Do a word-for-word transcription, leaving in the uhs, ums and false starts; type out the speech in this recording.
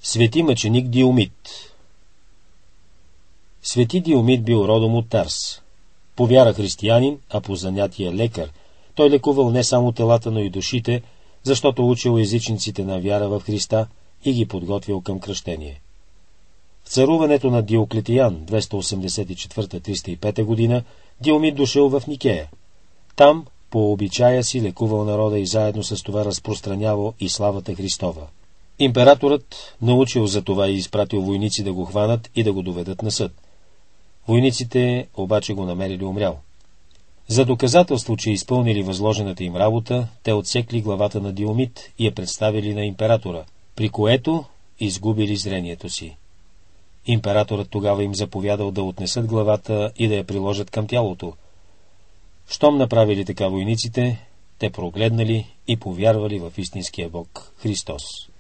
Свети мъченик Диомид. Свети Диомид бил родом от Тарс. По вяра християнин, а по занятие лекар. Той лекувал не само телата, но и душите, защото учил езичниците на вяра в Христа и ги подготвил към кръщение. В царуването на Диоклетиян двеста осемдесет и четвърта до триста и пета година Диомид дошъл в Никея. Там по обичая си лекувал народа и заедно с това разпространявал и славата Христова. Императорът научил за това и изпратил войници да го хванат и да го доведат на съд. Войниците обаче го намерили умрял. За доказателство, че изпълнили възложената им работа, те отсекли главата на Диомид и я представили на императора, при което изгубили зрението си. Императорът тогава им заповядал да отнесат главата и да я приложат към тялото. Щом направили така войниците, те прогледнали и повярвали в истинския Бог Христос.